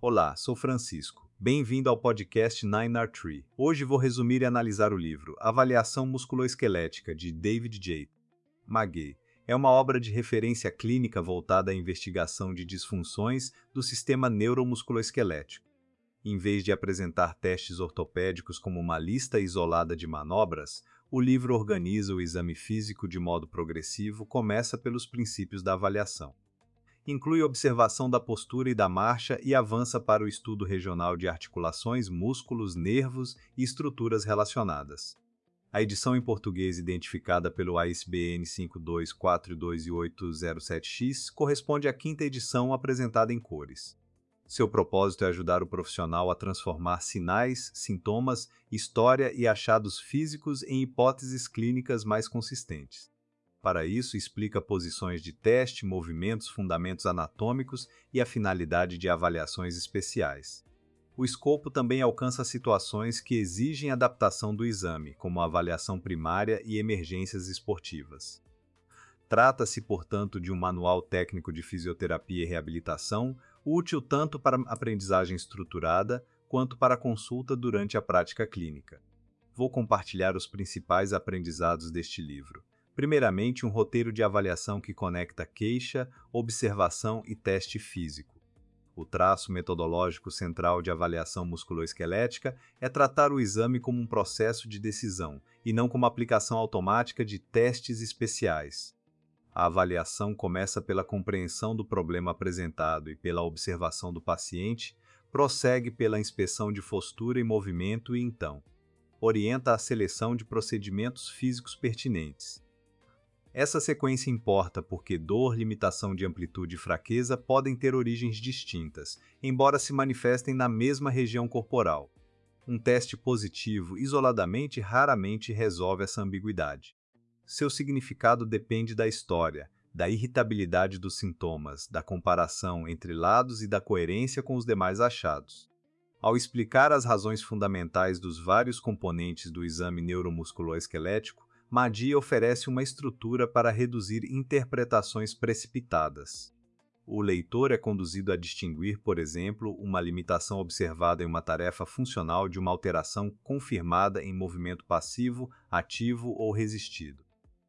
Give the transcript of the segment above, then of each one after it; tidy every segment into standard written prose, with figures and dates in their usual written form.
Olá, sou Francisco. Bem-vindo ao podcast 9R3. Hoje vou resumir e analisar o livro Avaliação Musculoesquelética, de David J. Magee. É uma obra de referência clínica voltada à investigação de disfunções do sistema neuromusculoesquelético. Em vez de apresentar testes ortopédicos como uma lista isolada de manobras, o livro organiza o exame físico de modo progressivo, começa pelos princípios da avaliação. Inclui observação da postura e da marcha e avança para o estudo regional de articulações, músculos, nervos e estruturas relacionadas. A edição em português identificada pelo ISBN 5242807X corresponde à quinta edição apresentada em cores. Seu propósito é ajudar o profissional a transformar sinais, sintomas, história e achados físicos em hipóteses clínicas mais consistentes. Para isso, explica posições de teste, movimentos, fundamentos anatômicos e a finalidade de avaliações especiais. O escopo também alcança situações que exigem adaptação do exame, como a avaliação primária e emergências esportivas. Trata-se, portanto, de um manual técnico de fisioterapia e reabilitação, útil tanto para a aprendizagem estruturada quanto para a consulta durante a prática clínica. Vou compartilhar os principais aprendizados deste livro. Primeiramente, um roteiro de avaliação que conecta queixa, observação e teste físico. O traço metodológico central de avaliação musculoesquelética é tratar o exame como um processo de decisão e não como aplicação automática de testes especiais. A avaliação começa pela compreensão do problema apresentado e pela observação do paciente, prossegue pela inspeção de postura e movimento e, então, orienta a seleção de procedimentos físicos pertinentes. Essa sequência importa porque dor, limitação de amplitude e fraqueza podem ter origens distintas, embora se manifestem na mesma região corporal. Um teste positivo, isoladamente, raramente resolve essa ambiguidade. Seu significado depende da história, da irritabilidade dos sintomas, da comparação entre lados e da coerência com os demais achados. Ao explicar as razões fundamentais dos vários componentes do exame neuromusculoesquelético, Magee oferece uma estrutura para reduzir interpretações precipitadas. O leitor é conduzido a distinguir, por exemplo, uma limitação observada em uma tarefa funcional de uma alteração confirmada em movimento passivo, ativo ou resistido.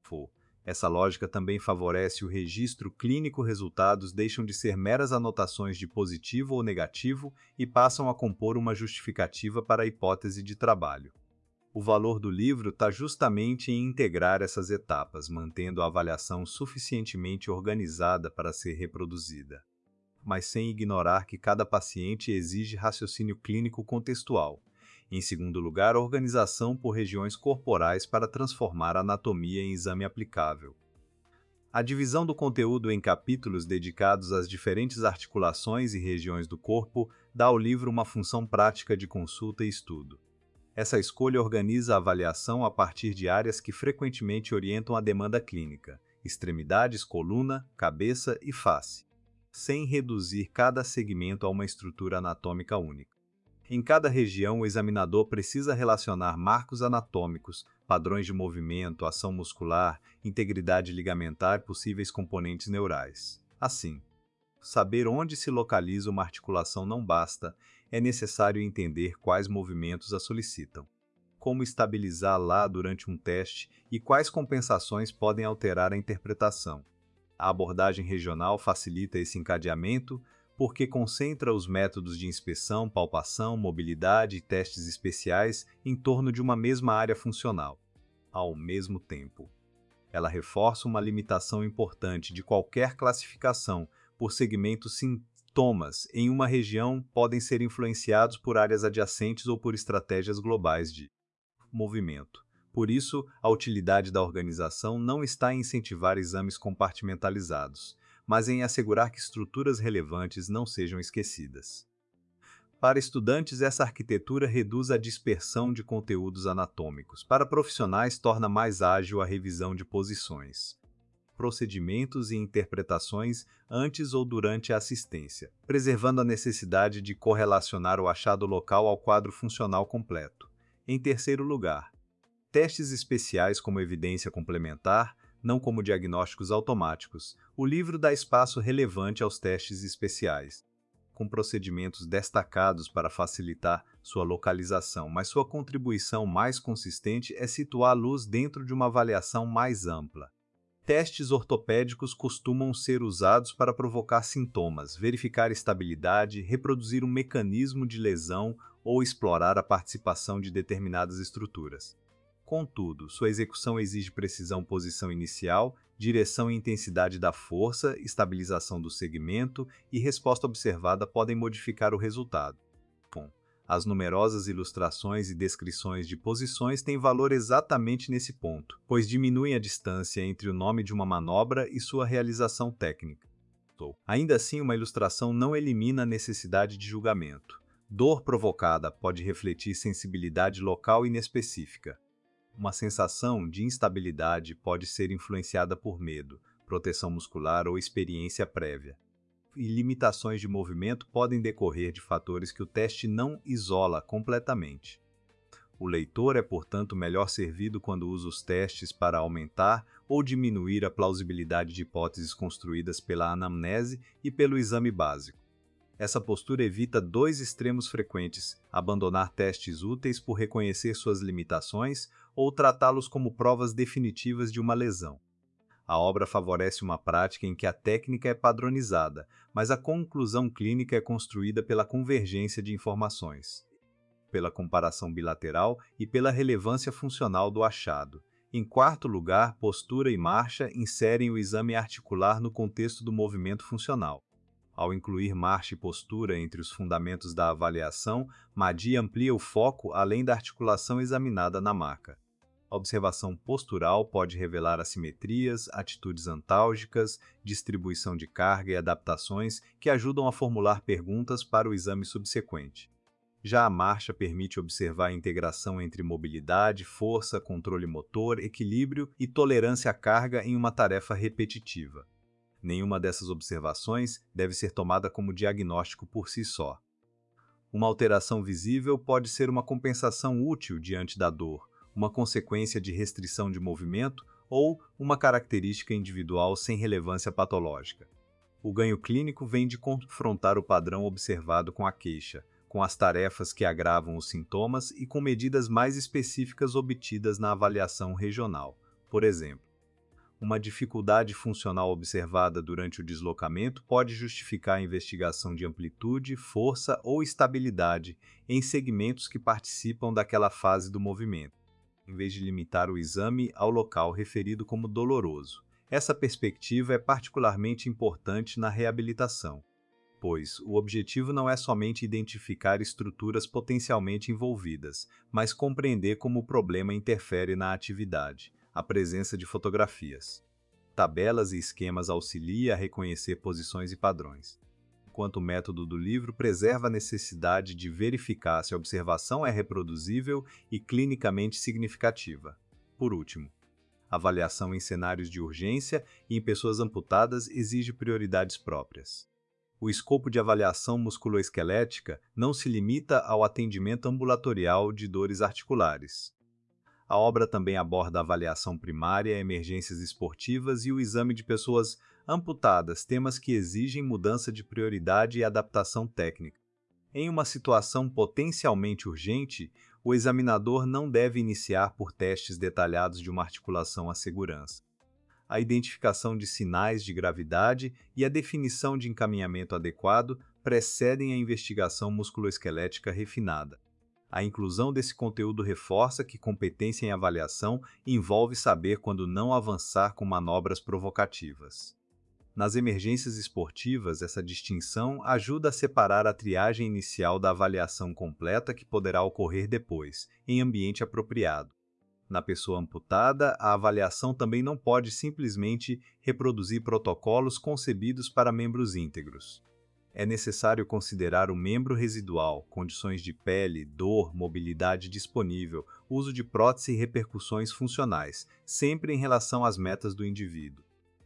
Essa lógica também favorece o registro clínico. Resultados deixam de ser meras anotações de positivo ou negativo e passam a compor uma justificativa para a hipótese de trabalho. O valor do livro está justamente em integrar essas etapas, mantendo a avaliação suficientemente organizada para ser reproduzida, mas sem ignorar que cada paciente exige raciocínio clínico contextual. Em segundo lugar, a organização por regiões corporais para transformar a anatomia em exame aplicável. A divisão do conteúdo em capítulos dedicados às diferentes articulações e regiões do corpo dá ao livro uma função prática de consulta e estudo. Essa escolha organiza a avaliação a partir de áreas que frequentemente orientam a demanda clínica: extremidades, coluna, cabeça e face, sem reduzir cada segmento a uma estrutura anatômica única. Em cada região, o examinador precisa relacionar marcos anatômicos, padrões de movimento, ação muscular, integridade ligamentar e possíveis componentes neurais. Assim, saber onde se localiza uma articulação não basta, é necessário entender quais movimentos a solicitam, como estabilizá-la durante um teste e quais compensações podem alterar a interpretação. A abordagem regional facilita esse encadeamento porque concentra os métodos de inspeção, palpação, mobilidade e testes especiais em torno de uma mesma área funcional. Ao mesmo tempo, ela reforça uma limitação importante de qualquer classificação por segmentos. Sintomas em uma região podem ser influenciados por áreas adjacentes ou por estratégias globais de movimento. Por isso, a utilidade da organização não está em incentivar exames compartimentalizados, mas em assegurar que estruturas relevantes não sejam esquecidas. Para estudantes, essa arquitetura reduz a dispersão de conteúdos anatômicos. Para profissionais, torna mais ágil a revisão de posições, procedimentos e interpretações antes ou durante a assistência, preservando a necessidade de correlacionar o achado local ao quadro funcional completo. Em terceiro lugar, testes especiais como evidência complementar, não como diagnósticos automáticos. O livro dá espaço relevante aos testes especiais. com procedimentos destacados para facilitar sua localização, mas sua contribuição mais consistente é situar a luz dentro de uma avaliação mais ampla. Testes ortopédicos costumam ser usados para provocar sintomas, verificar estabilidade, reproduzir um mecanismo de lesão ou explorar a participação de determinadas estruturas. Contudo, sua execução exige precisão posição inicial, direção e intensidade da força, estabilização do segmento e resposta observada podem modificar o resultado. Bom, as numerosas ilustrações e descrições de posições têm valor exatamente nesse ponto, pois diminuem a distância entre o nome de uma manobra e sua realização técnica. Ainda assim, uma ilustração não elimina a necessidade de julgamento. Dor provocada pode refletir sensibilidade local inespecífica. Uma sensação de instabilidade pode ser influenciada por medo, proteção muscular ou experiência prévia. E limitações de movimento podem decorrer de fatores que o teste não isola completamente. O leitor é, portanto, melhor servido quando usa os testes para aumentar ou diminuir a plausibilidade de hipóteses construídas pela anamnese e pelo exame básico. Essa postura evita dois extremos frequentes: abandonar testes úteis por reconhecer suas limitações ou tratá-los como provas definitivas de uma lesão. A obra favorece uma prática em que a técnica é padronizada, mas a conclusão clínica é construída pela convergência de informações, pela comparação bilateral e pela relevância funcional do achado. Em quarto lugar, postura e marcha inserem o exame articular no contexto do movimento funcional. Ao incluir marcha e postura entre os fundamentos da avaliação, MADI amplia o foco além da articulação examinada na maca. A observação postural pode revelar assimetrias, atitudes antálgicas, distribuição de carga e adaptações que ajudam a formular perguntas para o exame subsequente. Já a marcha permite observar a integração entre mobilidade, força, controle motor, equilíbrio e tolerância à carga em uma tarefa repetitiva. Nenhuma dessas observações deve ser tomada como diagnóstico por si só. Uma alteração visível pode ser uma compensação útil diante da dor, uma consequência de restrição de movimento ou uma característica individual sem relevância patológica. O ganho clínico vem de confrontar o padrão observado com a queixa, com as tarefas que agravam os sintomas e com medidas mais específicas obtidas na avaliação regional. Por exemplo, uma dificuldade funcional observada durante o deslocamento pode justificar a investigação de amplitude, força ou estabilidade em segmentos que participam daquela fase do movimento, em vez de limitar o exame ao local referido como doloroso. Essa perspectiva é particularmente importante na reabilitação, pois o objetivo não é somente identificar estruturas potencialmente envolvidas, mas compreender como o problema interfere na atividade. A presença de fotografias, tabelas e esquemas auxilia a reconhecer posições e padrões, enquanto o método do livro preserva a necessidade de verificar se a observação é reproduzível e clinicamente significativa. Por último, avaliação em cenários de urgência e em pessoas amputadas exige prioridades próprias. O escopo de avaliação musculoesquelética não se limita ao atendimento ambulatorial de dores articulares. A obra também aborda a avaliação primária, emergências esportivas e o exame de pessoas amputadas, temas que exigem mudança de prioridade e adaptação técnica. Em uma situação potencialmente urgente, o examinador não deve iniciar por testes detalhados de uma articulação à segurança. A identificação de sinais de gravidade e a definição de encaminhamento adequado precedem a investigação musculoesquelética refinada. A inclusão desse conteúdo reforça que competência em avaliação envolve saber quando não avançar com manobras provocativas. Nas emergências esportivas, essa distinção ajuda a separar a triagem inicial da avaliação completa que poderá ocorrer depois, em ambiente apropriado. Na pessoa amputada, a avaliação também não pode simplesmente reproduzir protocolos concebidos para membros íntegros. É necessário considerar o membro residual, condições de pele, dor, mobilidade disponível, uso de prótese e repercussões funcionais, sempre em relação às metas do indivíduo.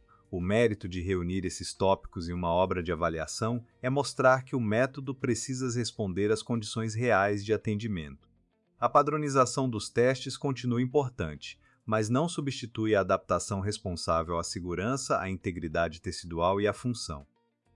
O mérito de reunir esses tópicos em uma obra de avaliação é mostrar que o método precisa responder às condições reais de atendimento. A padronização dos testes continua importante, mas não substitui a adaptação responsável à segurança, à integridade tecidual e à função.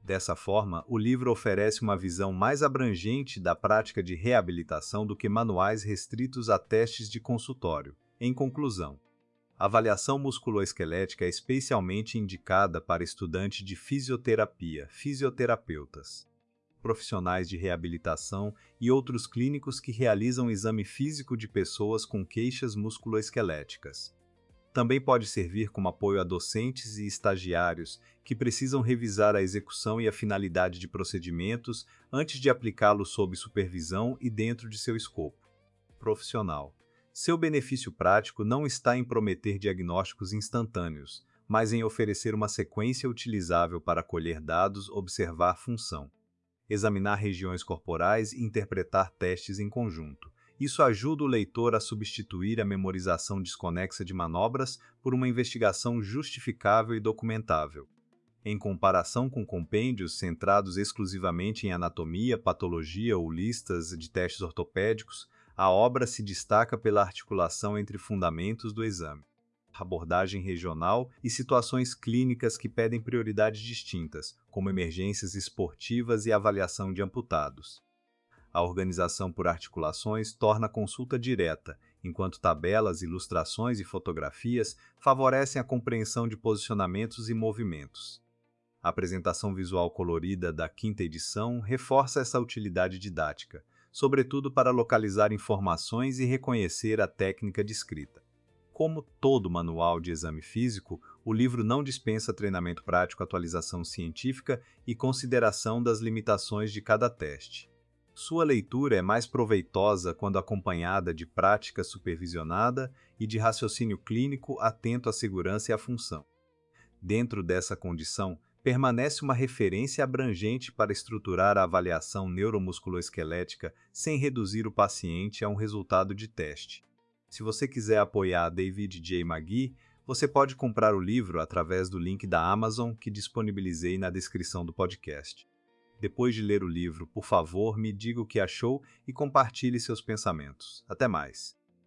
Dessa forma, o livro oferece uma visão mais abrangente da prática de reabilitação do que manuais restritos a testes de consultório. Em conclusão, a avaliação musculoesquelética é especialmente indicada para estudantes de fisioterapia, fisioterapeutas, profissionais de reabilitação e outros clínicos que realizam exame físico de pessoas com queixas musculoesqueléticas. Também pode servir como apoio a docentes e estagiários que precisam revisar a execução e a finalidade de procedimentos antes de aplicá-los sob supervisão e dentro de seu escopo profissional. Seu benefício prático não está em prometer diagnósticos instantâneos, mas em oferecer uma sequência utilizável para colher dados, observar função, examinar regiões corporais e interpretar testes em conjunto. Isso ajuda o leitor a substituir a memorização desconexa de manobras por uma investigação justificável e documentável. Em comparação com compêndios centrados exclusivamente em anatomia, patologia ou listas de testes ortopédicos, a obra se destaca pela articulação entre fundamentos do exame, abordagem regional e situações clínicas que pedem prioridades distintas, como emergências esportivas e avaliação de amputados. A organização por articulações torna a consulta direta, enquanto tabelas, ilustrações e fotografias favorecem a compreensão de posicionamentos e movimentos. A apresentação visual colorida da quinta edição reforça essa utilidade didática, sobretudo para localizar informações e reconhecer a técnica de escrita. Como todo manual de exame físico, o livro não dispensa treinamento prático, atualização científica e consideração das limitações de cada teste. Sua leitura é mais proveitosa quando acompanhada de prática supervisionada e de raciocínio clínico atento à segurança e à função. Dentro dessa condição, permanece uma referência abrangente para estruturar a avaliação neuromusculoesquelética sem reduzir o paciente a um resultado de teste. Se você quiser apoiar David J. McGee, você pode comprar o livro através do link da Amazon que disponibilizei na descrição do podcast. Depois de ler o livro, por favor, me diga o que achou e compartilhe seus pensamentos. Até mais!